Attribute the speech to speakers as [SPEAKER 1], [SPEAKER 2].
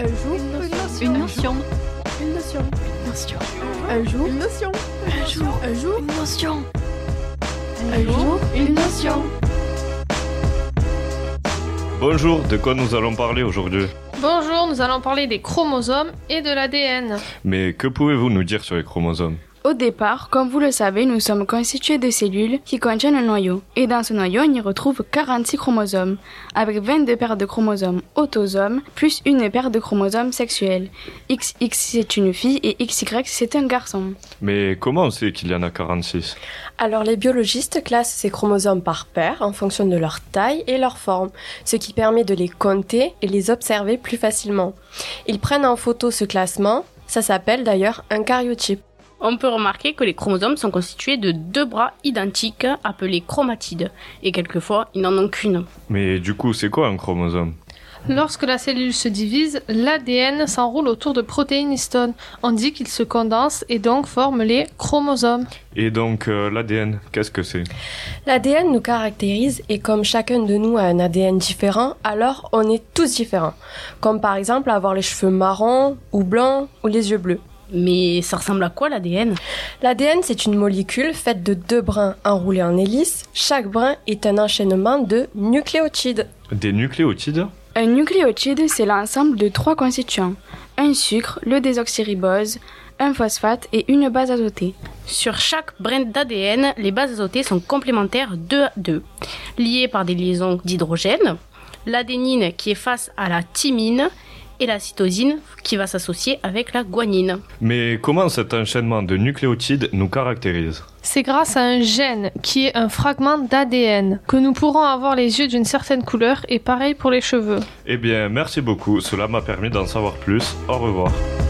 [SPEAKER 1] Un jour,
[SPEAKER 2] une notion.
[SPEAKER 1] Une notion.
[SPEAKER 2] Notion.
[SPEAKER 1] Un jour, une notion.
[SPEAKER 2] Un jour,
[SPEAKER 1] Un jour,
[SPEAKER 2] une notion.
[SPEAKER 1] un jour, une notion.
[SPEAKER 3] Bonjour, de quoi nous allons parler aujourd'hui?
[SPEAKER 4] Bonjour, nous allons parler des chromosomes et de l'ADN.
[SPEAKER 3] Mais que pouvez-vous nous dire sur les chromosomes?
[SPEAKER 5] Au départ, comme vous le savez, nous sommes constitués de cellules qui contiennent un noyau. Et dans ce noyau, on y retrouve 46 chromosomes, avec 22 paires de chromosomes autosomes, plus une paire de chromosomes sexuels. XX c'est une fille et XY c'est un garçon.
[SPEAKER 3] Mais comment on sait qu'il y en a 46?
[SPEAKER 1] Alors les biologistes classent ces chromosomes par paires en fonction de leur taille et leur forme, ce qui permet de les compter et les observer plus facilement. Ils prennent en photo ce classement, ça s'appelle d'ailleurs un karyotype.
[SPEAKER 2] On peut remarquer que les chromosomes sont constitués de 2 bras identiques appelés chromatides, et quelquefois ils n'en ont qu'une.
[SPEAKER 3] Mais du coup, c'est quoi un chromosome?
[SPEAKER 4] Lorsque la cellule se divise, l'ADN s'enroule autour de protéines histones. On dit qu'il se condense et donc forme les chromosomes.
[SPEAKER 3] Et donc, l'ADN, qu'est-ce que c'est?
[SPEAKER 1] L'ADN nous caractérise et comme chacun de nous a un ADN différent, alors on est tous différents. Comme par exemple avoir les cheveux marrons ou blancs ou les yeux bleus.
[SPEAKER 2] Mais ça ressemble à quoi l'ADN?
[SPEAKER 1] L'ADN, c'est une molécule faite de 2 brins enroulés en hélice. Chaque brin est un enchaînement de nucléotides.
[SPEAKER 3] Des nucléotides?
[SPEAKER 5] Un nucléotide, c'est l'ensemble de 3 constituants. Un sucre, le désoxyribose, un phosphate et une base azotée.
[SPEAKER 2] Sur chaque brin d'ADN, les bases azotées sont complémentaires 2 à 2, liées par des liaisons d'hydrogène, l'adénine qui est face à la thymine et la cytosine qui va s'associer avec la guanine.
[SPEAKER 3] Mais comment cet enchaînement de nucléotides nous caractérise?
[SPEAKER 4] C'est grâce à un gène qui est un fragment d'ADN que nous pourrons avoir les yeux d'une certaine couleur et pareil pour les cheveux.
[SPEAKER 3] Eh bien, merci beaucoup, cela m'a permis d'en savoir plus. Au revoir.